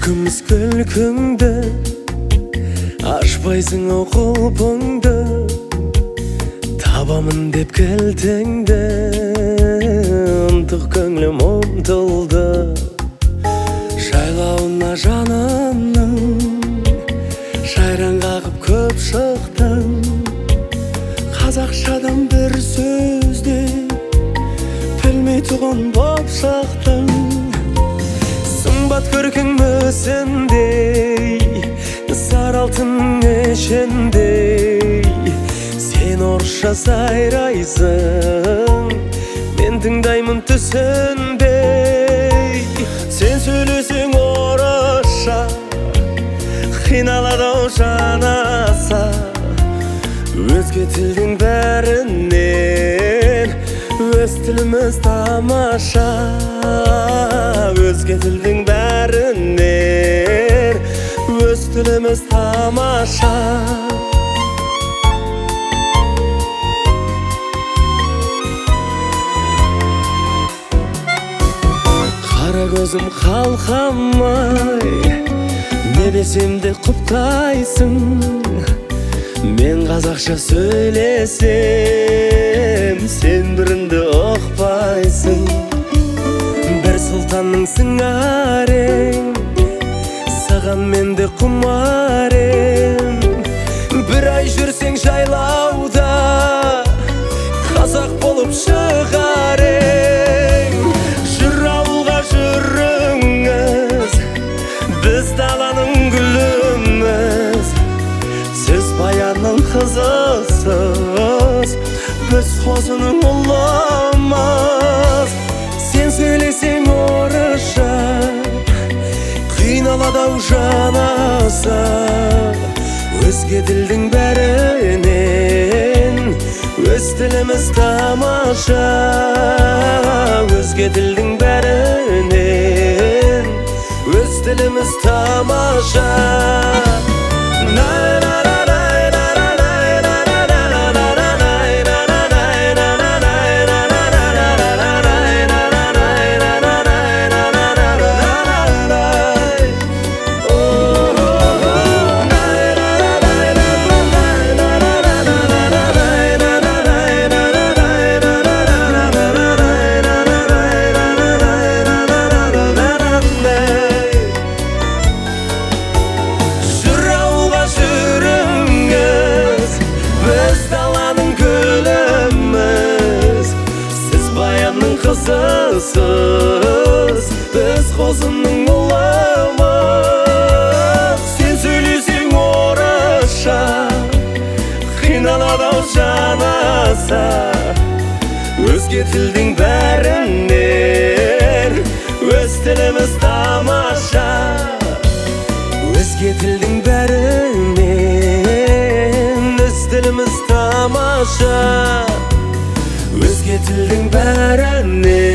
күлкіміз күлкіңді ашпайсың ау құлпыңды, табамын деп кілтіңді, ынтық көңілім ұмтылды. Жайлауына жанымның шайран қағып көп шықтың, қазақшадан бір сөзде білмей тұғын боп шықтың. Сымбат көркің мүсіндей, сары алтын ішіндей, сен орысша сайрайсың, мен тыңдаймын түсіндей. Сен сөйлесең орысша қиналады ау жанаса, өзге тілдің бәрінен өз тіліміз тамаша. Өзге тілдің бәрінен өз тіліміз тамаша. Қара көзім қалқамай, не десем де құптайсың, мен қазақша сөйлесем сен бірінді ұқпайсың. Бір сұлтанның сыңарең, саған менде құмарем. Бір ай жүрсең жайлауда, қазақ болып шығарең. Жүр ауылға жүріңіз, біз даланың гүліміз. Сіз баянның қызысыз, біз қозының ұлымыз. Сен сөйлесең орысша қиналады ау жанаса, өзге тілдің бәрінен өз тіліміз тамаша. Өзге тілдің бәрінен өз тіліміз тамаша. Қызысыз, біз қозының ұлымыз. Сен сөйлесең орысша қиналады ау жанаса, өзге тілдің бәрінен өз тіліміз тамаша. Өзге тілдің бәрінен өз тіліміз тамаша. Өзге тілдің бәрінен